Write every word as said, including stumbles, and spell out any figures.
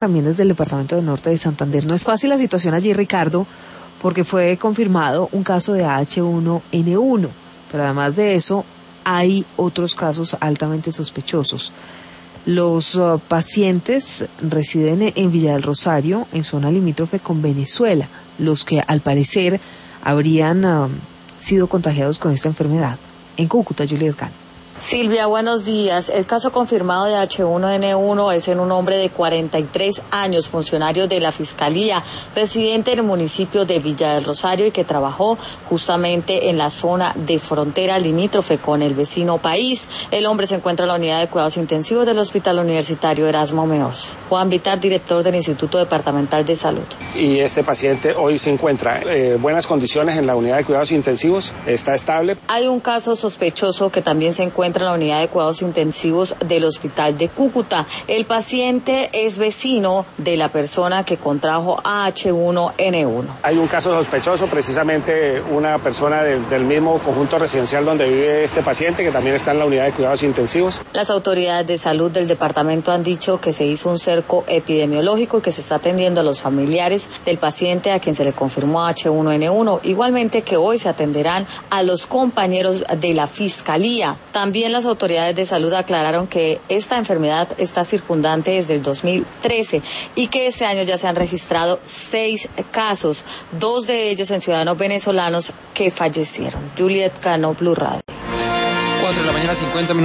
También desde el departamento del norte de Santander. No es fácil la situación allí, Ricardo, porque fue confirmado un caso de H uno N uno, pero además de eso hay otros casos altamente sospechosos. Los uh, pacientes residen en Villa del Rosario, en zona limítrofe con Venezuela, los que al parecer habrían uh, sido contagiados con esta enfermedad. En Cúcuta, Juliet Cano. Silvia, buenos días. El caso confirmado de H uno N uno es en un hombre de cuarenta y tres años, funcionario de la Fiscalía, residente en el municipio de Villa del Rosario y que trabajó justamente en la zona de frontera limítrofe con el vecino país. El hombre se encuentra en la unidad de cuidados intensivos del Hospital Universitario Erasmo Meos. Juan Vitar, director del Instituto Departamental de Salud. Y este paciente hoy se encuentra en eh, buenas condiciones en la unidad de cuidados intensivos, está estable. Hay un caso sospechoso que también se encuentra en la unidad de cuidados intensivos del Hospital de Cúcuta. El paciente es vecino de la persona que contrajo H uno N uno. Hay un caso sospechoso, precisamente una persona del, del mismo conjunto residencial donde vive este paciente, que también está en la unidad de cuidados intensivos. Las autoridades de salud del departamento han dicho que se hizo un cerco epidemiológico y que se está atendiendo a los familiares del paciente a quien se le confirmó H uno N uno. Igualmente que hoy se atenderán a los compañeros de la Fiscalía. También También las autoridades de salud aclararon que esta enfermedad está circundante desde el dos mil trece y que este año ya se han registrado seis casos, dos de ellos en ciudadanos venezolanos que fallecieron. Juliet Cano, Blue Radio. cuatro de la mañana, cincuenta minutos.